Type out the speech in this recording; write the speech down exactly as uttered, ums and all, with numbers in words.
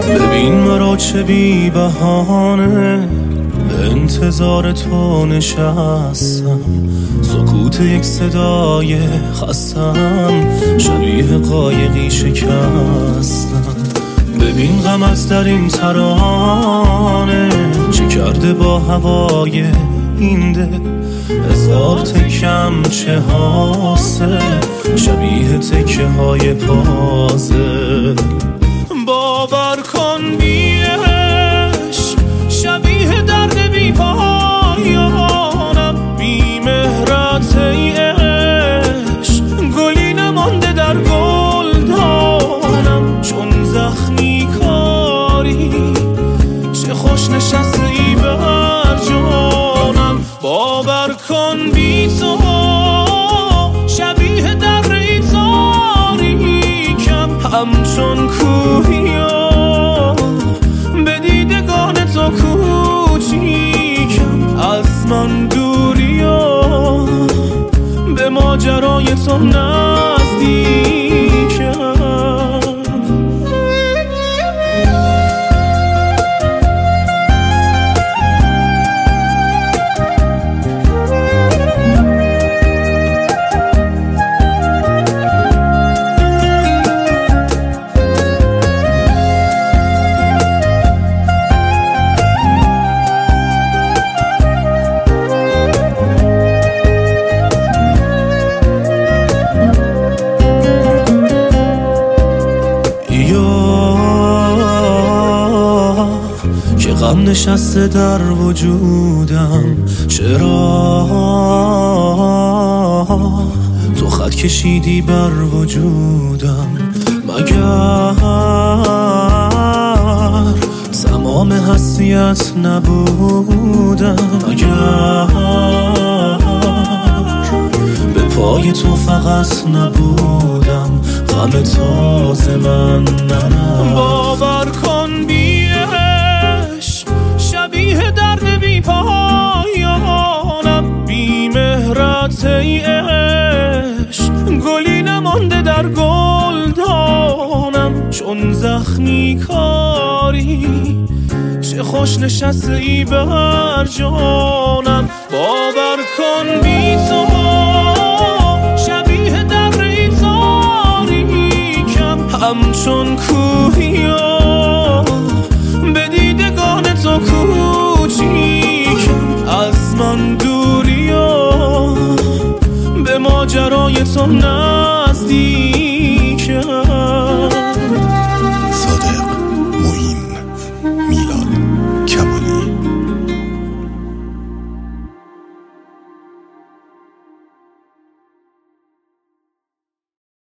ببین مرا چه بی بهانه به انتظار تو نشستم، سکوت یک صدای خستم، شبیه قایقی شکستم. ببین غمت در این ترانه چه کرده با هوای این دل، هزار تکم چه حاصل، شبیه تکه های پازل. باور کن بیش شبیه درد بی پایانم، بی مهرت ای عشق، گلی نمانده در گلدانم، چون زخمی کاری چه خوش نشسته ای بر جانم. باور کن بی تو شبیه در ای تاریکم، همچون کوهیا به دیدگان تو کوچیکم، از من دوریا به ماجرای تو نزدیکم. که غم نشسته در وجودم، چرا تو خط کشیدی بر وجودم؟ مگر تمام هستیت نبودم؟ مگر به پای تو فقط نبودم؟ غم تازه من نرم. باور کن بیش شبیه درد بی پایانم، بی مهرت ای عشق، گلی نمانده در گلدانم، چون زخمی کاری چه خوش نشسته ای بر جانم. باور کن بی تو شبیه در ای تاریکم، همچون کوهیا به دیدگان تو کوچیکم، از من دوریا به ماجرای تو نه